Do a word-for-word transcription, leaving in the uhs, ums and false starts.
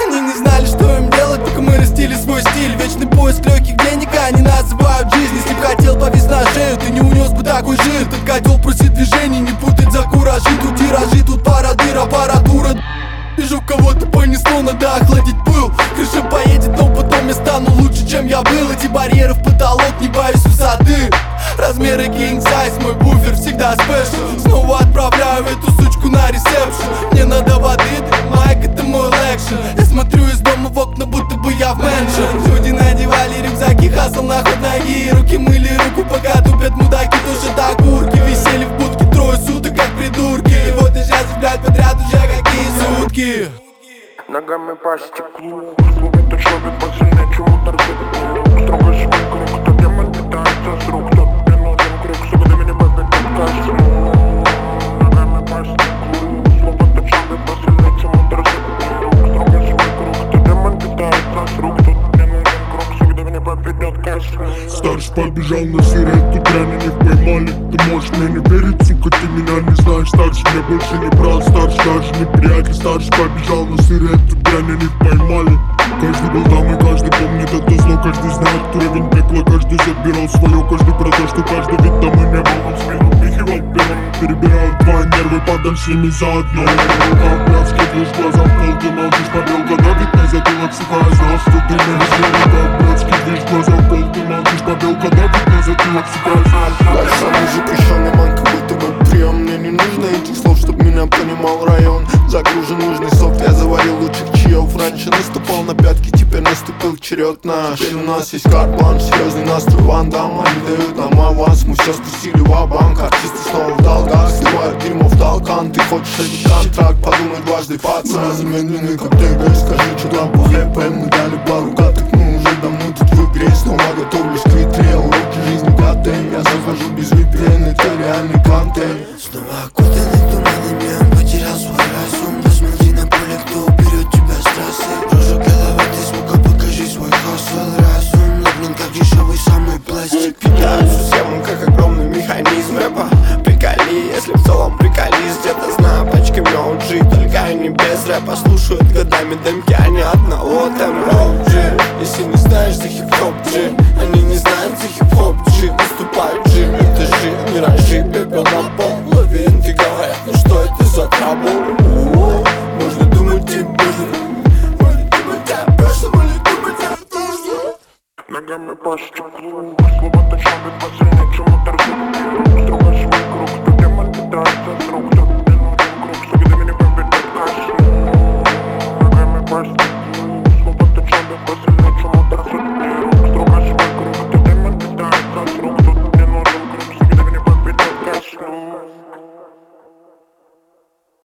Они не знали, что им делать, пока мы растили свой стиль. Вечный поиск легких денег, они называют жизнь. Если б хотел повис на шею, ты не унес бы такой жир. Этот котел просит движений, не путать за куражи. Тут тиражи, тут парадыр, аппаратура. Вижу, кого-то понесло, надо охладить пыл. Крыша поедет, но потом я стану лучше, чем я был. Эти барьеры в потолок, не боюсь высоты. Размеры king size, мой буфер всегда спешл. Снова отправляю эту сучку на ресепшн. Мне надо воды, майк, это мой лекшн. Я смотрю из дома в окна, будто бы я в мэншн. Люди надевали рюкзаки, хасл на ход ноги. Руки мыли руку, пока тупят мудаки, тушат окурки. Висели в будке трое суток, как придурки. И вот я сейчас играть подряд уже какие сутки. Ногами по стеклу, словно человек посильнее, чем удар за строго свой круг, кто демон питается с рук, тот мне нужен круг, чтобы ты меня победил косму. Ногами по стеклу, словно человек посильнее, чем удар за строго свой круг, кто демон питается с рук, тот мне нужен круг, чтобы ты меня победил косму. Старший побежал на сигарету, дрянь, их поймали. Ты можешь мне не верить, сука, ты меня не знаешь. Старший меня больше не брат, старший даже не приятель. Старший побежал на сигарету, дрянь, их поймали. Каждый был там и каждый помнит это зло. Каждый знает уровень пекла, каждый забирал свое. Каждый про то, что каждый вид там и не был. Он спину впихивал первым, перебирал твои нервы, падаль с ними заодно. Как блядский движ, глаза в пол, ты молчишь, побелка давит на затылок, сухая, знал, что ты не разделил. Как блядский движ, глаза в пол, ты молчишь, побелка давит на затылок, сухая, знал. Я самый запрещенный ман, как будто бы прием. Мне не нужно этих слов, чтоб меня понимал район. Загружен нужный софт, я заварил лучших чаев. Раньше наступал на пятки, теперь наступил черед наш. Теперь у нас есть карт-бланш, серьезный настрой Ван Дам. Они дают нам аванс, мы все спустили в банк. Артисты снова в долгах, сливают дерьмо в толкан. Ты хочешь этот контракт, подумай дважды, пацан. Замедленный как ТГ, скажи, что там по хэпэм. Мы дали пару каток, мы уже давно тут в игре. Снова готовлюсь к витре, уроки жизни готэм. Я захожу без ви пи эн, это реальный контент. Снова окутанный туманами, он потерял свой разум. Посмотри на поле, кто уберет тебя с трассы. Прожег головой, ты звука, покажи свой хасл. Разум лоблен, как дешевый самый пластик. Питаю систему, как огромный механизм рэпа. Приколи, если в целом приколись. Где-то знаю пачками о джи, только они без рэпа. Слушают годами демки, а не одного тембра джи. Если не знаешь за хип-хоп джи, они не знают за хип-хоп джи. Выступают джи, это жи, миражи, пепел на пол. Лабиринты говорят, ну что это за трабл? Можно думать тебе можно думать о прошлом или думать о прошлом. Ногами по стеклу, словно человек посильнее, чем удар за строго свой круг, кто демон питается